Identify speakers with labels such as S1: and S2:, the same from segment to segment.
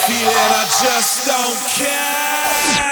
S1: feeling, I just don't care.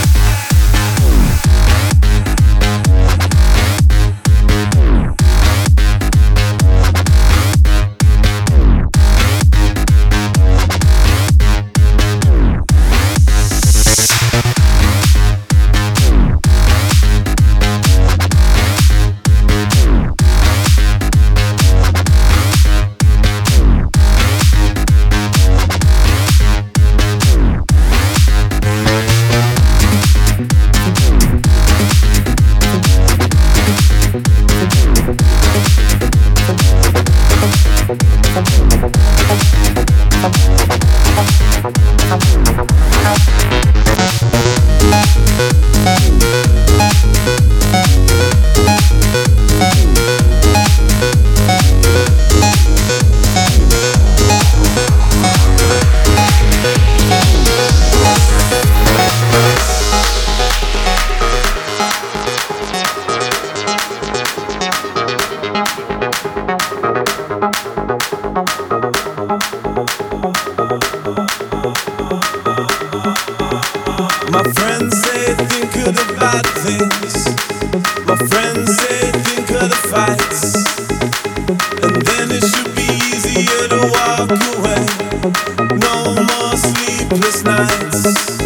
S1: My friends say think of the bad things. My friends say think of the fights. And then it should be easier to walk away. No more sleepless nights.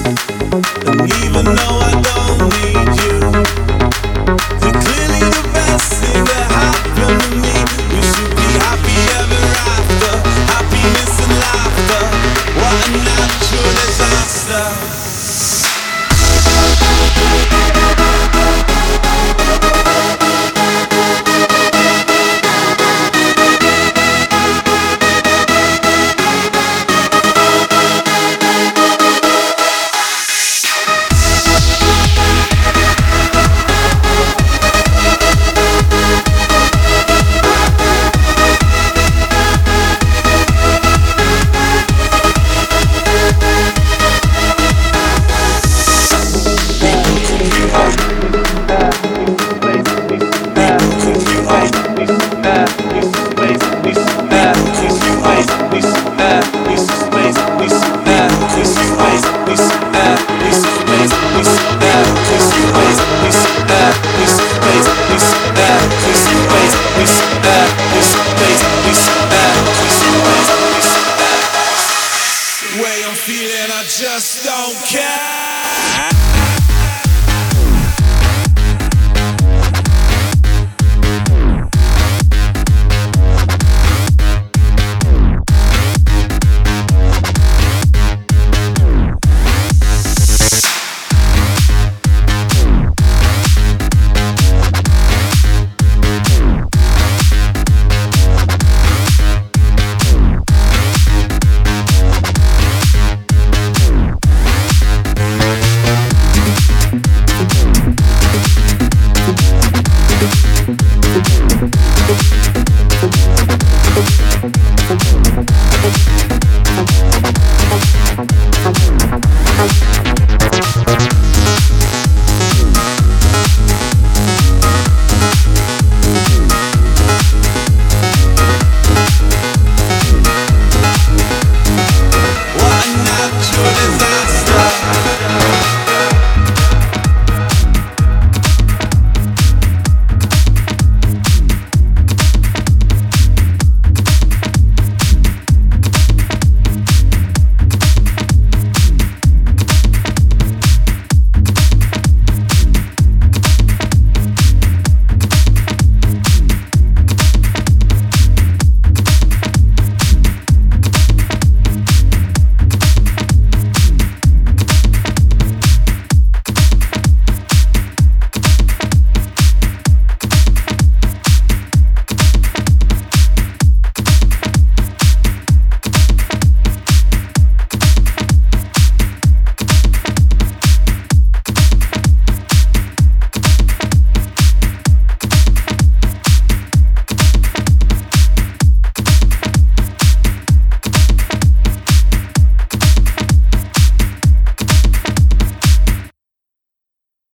S1: And even though I don't need you, you're clearly the best thing that happened to me. We should be happy ever after. Happiness and laughter. What a natural disaster. Way I'm feeling, I just don't care.